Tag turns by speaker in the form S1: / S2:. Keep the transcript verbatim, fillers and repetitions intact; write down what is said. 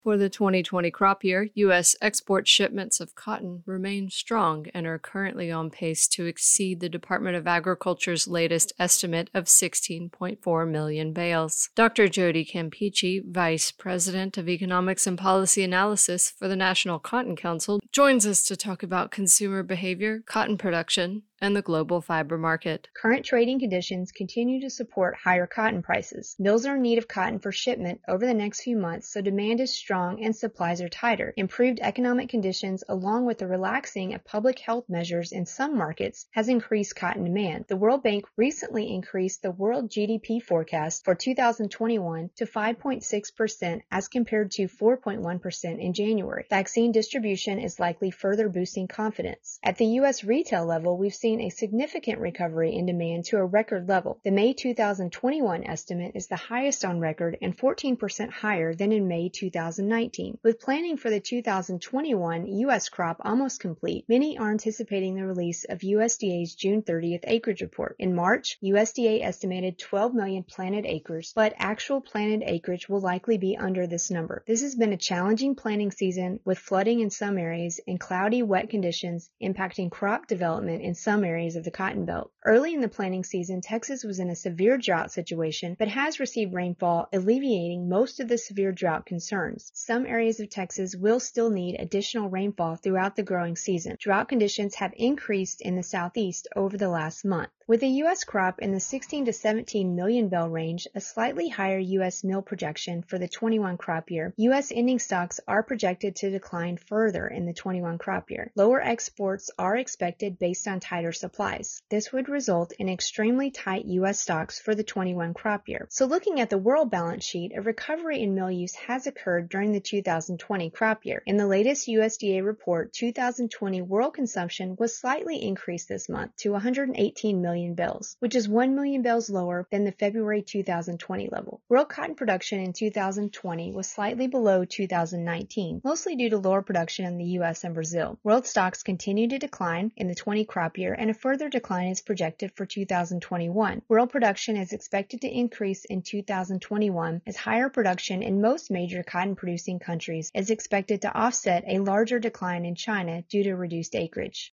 S1: For the twenty twenty crop year, U S export shipments of cotton remain strong and are currently on pace to exceed the Department of Agriculture's latest estimate of sixteen point four million bales. Doctor Jody Campeachy, Vice President of Economics and Policy Analysis for the National Cotton Council, joins us to talk about consumer behavior, cotton production, and the global fiber market.
S2: Current trading conditions continue to support higher cotton prices. Mills are in need of cotton for shipment over the next few months, so demand is strong and supplies are tighter. Improved economic conditions, along with the relaxing of public health measures in some markets, has increased cotton demand. The World Bank recently increased the world G D P forecast for two thousand twenty-one to five point six percent as compared to four point one percent in January. Vaccine distribution is likely further boosting confidence. At the U S retail level, we've seen a significant recovery in demand to a record level. The May two thousand twenty-one estimate is the highest on record and fourteen percent higher than in May two thousand nineteen. With planning for the two thousand twenty-one U S crop almost complete, many are anticipating the release of U S D A's June thirtieth acreage report. In March, U S D A estimated twelve million planted acres, but actual planted acreage will likely be under this number. This has been a challenging planting season with flooding in some areas and cloudy, wet conditions impacting crop development in some areas of the Cotton Belt. Early in the planting season, Texas was in a severe drought situation, but has received rainfall, alleviating most of the severe drought concerns. Some areas of Texas will still need additional rainfall throughout the growing season. Drought conditions have increased in the southeast over the last month. With a U S crop in the sixteen to seventeen million bale range, a slightly higher U S mill projection for the twenty-one crop year, U S ending stocks are projected to decline further in the twenty-one crop year. Lower exports are expected based on tighter supplies. This would result in extremely tight U S stocks for the twenty-one crop year. So looking at the world balance sheet, a recovery in mill use has occurred during the two thousand twenty crop year. In the latest U S D A report, two thousand twenty world consumption was slightly increased this month to one hundred eighteen million bales, which is one million bales lower than the February two thousand twenty level. World cotton production in two thousand twenty was slightly below two thousand nineteen, mostly due to lower production in the U S and Brazil. World stocks continue to decline in the twenty crop year, and a further decline is projected for two thousand twenty-one. World production is expected to increase in two thousand twenty-one as higher production in most major cotton-producing countries is expected to offset a larger decline in China due to reduced acreage.